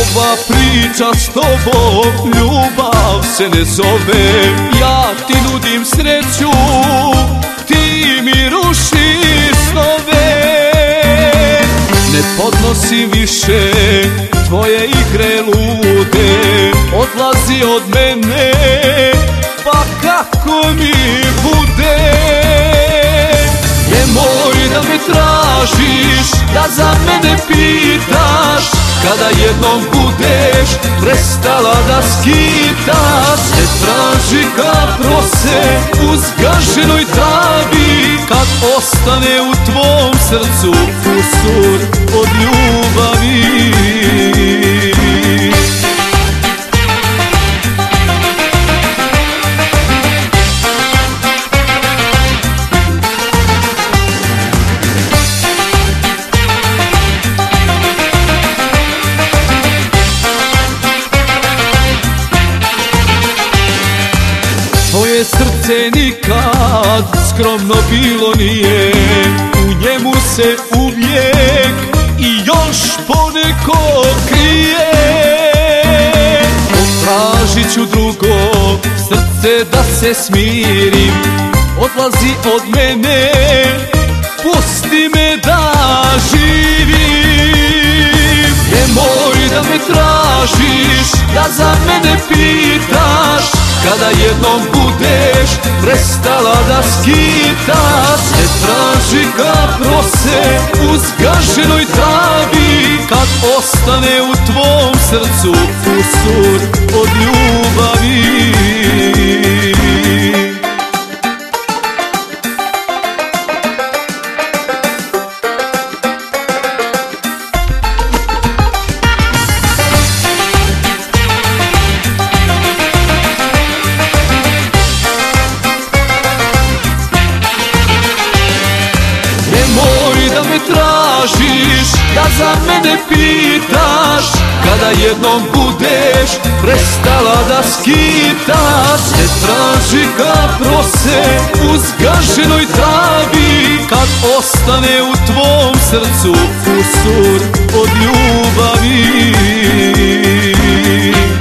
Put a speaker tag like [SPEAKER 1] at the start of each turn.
[SPEAKER 1] Ova priča s tobom ljubav se ne zove. Ja ti nudim sreću, ti mi rušiš snove. Ne podnosim više tvoje igre lude, odlazi od mene, pa kako mi bude. Nemoj da me tražiš, da za mene pitaš, kada jednom budeš prestala da skitaš. Ne traži kapro se u zgaženoj tavi, kad ostane u tvom srcu kusur od ljubavi. Tvoje srce nikad skromno bilo nije, u njemu se uvijek i još poneko krije. Potražit ću drugo srce da se smirim, odlazi od mene, pusti me da živim. Nemoj da me tražiš, da za mene pitaš, kada jednom budeš prestala da skitaš. Ne traži kapro se u zgaženoj tavi, kad ostane u tvom srcu kusur od ljubavi. Tražiš, da za mene pitaš, kada jednom budeš prestala da skitaš. Ne traži kapro se u zgaženoj tavi, kad ostane u tvom srcu kusur od ljubavi.